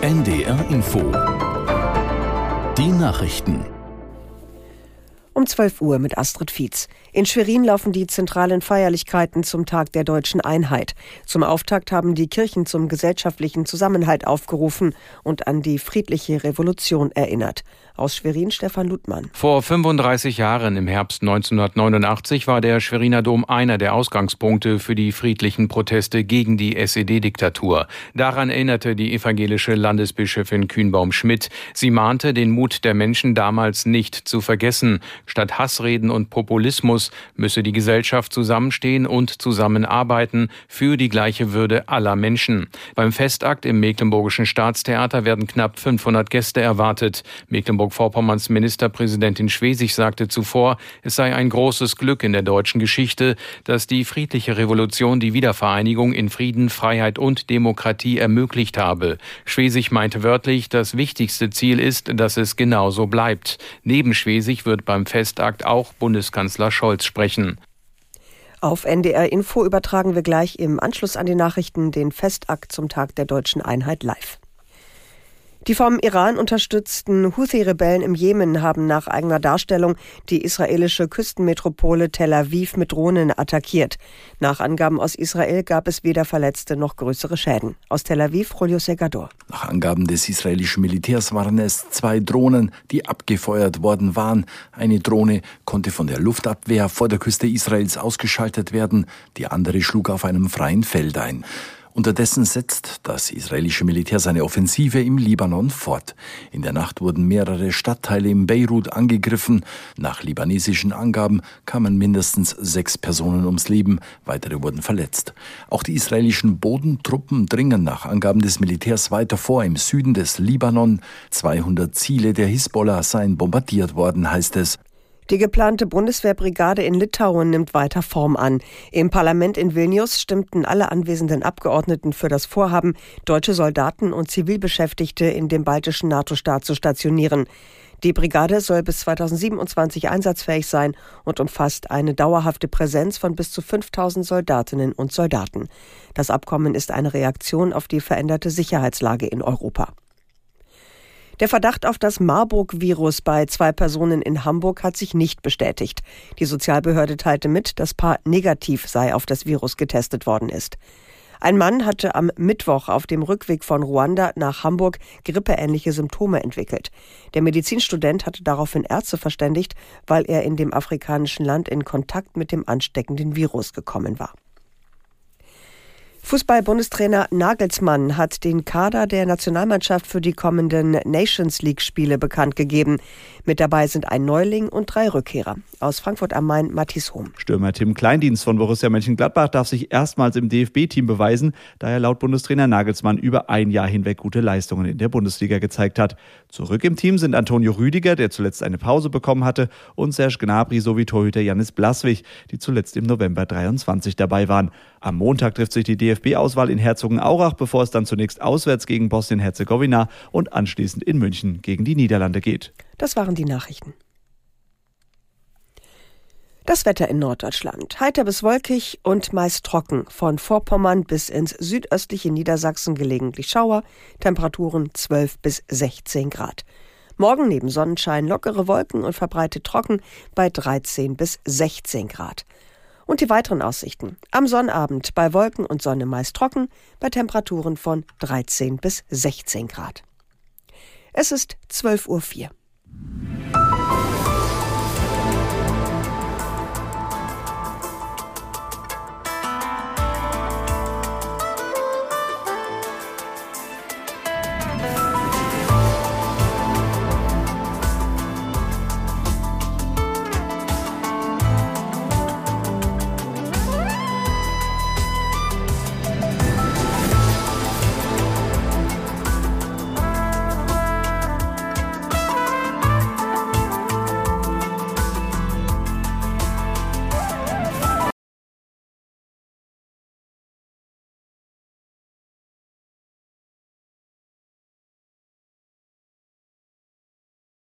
NDR Info. Die Nachrichten. Um 12 Uhr mit Astrid Fietz. In Schwerin laufen die zentralen Feierlichkeiten zum Tag der deutschen Einheit. Zum Auftakt haben die Kirchen zum gesellschaftlichen Zusammenhalt aufgerufen und an die friedliche Revolution erinnert. Aus Schwerin Stefan Ludmann. Vor 35 Jahren, im Herbst 1989, war der Schweriner Dom einer der Ausgangspunkte für die friedlichen Proteste gegen die SED-Diktatur. Daran erinnerte die evangelische Landesbischöfin Kühnbaum-Schmidt. Sie mahnte, den Mut der Menschen damals nicht zu vergessen. Statt Hassreden und Populismus müsse die Gesellschaft zusammenstehen und zusammenarbeiten für die gleiche Würde aller Menschen. Beim Festakt im Mecklenburgischen Staatstheater werden knapp 500 Gäste erwartet. Mecklenburg-Vorpommerns Ministerpräsidentin Schwesig sagte zuvor, es sei ein großes Glück in der deutschen Geschichte, dass die friedliche Revolution die Wiedervereinigung in Frieden, Freiheit und Demokratie ermöglicht habe. Schwesig meinte wörtlich, das wichtigste Ziel ist, dass es genauso bleibt. Neben Schwesig wird beim Festakt auch Bundeskanzler Scholz sprechen. Auf NDR Info übertragen wir gleich im Anschluss an die Nachrichten den Festakt zum Tag der deutschen Einheit live. Die vom Iran unterstützten Houthi-Rebellen im Jemen haben nach eigener Darstellung die israelische Küstenmetropole Tel Aviv mit Drohnen attackiert. Nach Angaben aus Israel gab es weder Verletzte noch größere Schäden. Aus Tel Aviv, Julio Segador. Nach Angaben des israelischen Militärs waren es 2 Drohnen, die abgefeuert worden waren. Eine Drohne konnte von der Luftabwehr vor der Küste Israels ausgeschaltet werden. Die andere schlug auf einem freien Feld ein. Unterdessen setzt das israelische Militär seine Offensive im Libanon fort. In der Nacht wurden mehrere Stadtteile in Beirut angegriffen. Nach libanesischen Angaben kamen mindestens 6 Personen ums Leben, weitere wurden verletzt. Auch die israelischen Bodentruppen dringen nach Angaben des Militärs weiter vor im Süden des Libanon. 200 Ziele der Hisbollah seien bombardiert worden, heißt es. Die geplante Bundeswehrbrigade in Litauen nimmt weiter Form an. Im Parlament in Vilnius stimmten alle anwesenden Abgeordneten für das Vorhaben, deutsche Soldaten und Zivilbeschäftigte in dem baltischen NATO-Staat zu stationieren. Die Brigade soll bis 2027 einsatzfähig sein und umfasst eine dauerhafte Präsenz von bis zu 5.000 Soldatinnen und Soldaten. Das Abkommen ist eine Reaktion auf die veränderte Sicherheitslage in Europa. Der Verdacht auf das Marburg-Virus bei 2 Personen in Hamburg hat sich nicht bestätigt. Die Sozialbehörde teilte mit, das Paar negativ sei auf das Virus getestet worden ist. Ein Mann hatte am Mittwoch auf dem Rückweg von Ruanda nach Hamburg grippeähnliche Symptome entwickelt. Der Medizinstudent hatte daraufhin Ärzte verständigt, weil er in dem afrikanischen Land in Kontakt mit dem ansteckenden Virus gekommen war. Fußball-Bundestrainer Nagelsmann hat den Kader der Nationalmannschaft für die kommenden Nations-League-Spiele bekannt gegeben. Mit dabei sind ein Neuling und 3 Rückkehrer. Aus Frankfurt am Main, Matthias Hohm. Stürmer Tim Kleindienst von Borussia Mönchengladbach darf sich erstmals im DFB-Team beweisen, da er laut Bundestrainer Nagelsmann über ein Jahr hinweg gute Leistungen in der Bundesliga gezeigt hat. Zurück im Team sind Antonio Rüdiger, der zuletzt eine Pause bekommen hatte, und Serge Gnabry sowie Torhüter Jannis Blaswig, die zuletzt im November 23 dabei waren. Am Montag trifft sich die DFB-Auswahl in Herzogenaurach, bevor es dann zunächst auswärts gegen Bosnien-Herzegowina und anschließend in München gegen die Niederlande geht. Das waren die Nachrichten. Das Wetter in Norddeutschland. Heiter bis wolkig und meist trocken. Von Vorpommern bis ins südöstliche Niedersachsen gelegentlich Schauer. Temperaturen 12 bis 16 Grad. Morgen neben Sonnenschein lockere Wolken und verbreitet trocken bei 13 bis 16 Grad. Und die weiteren Aussichten. Am Sonnabend bei Wolken und Sonne meist trocken, bei Temperaturen von 13 bis 16 Grad. Es ist 12:04 Uhr.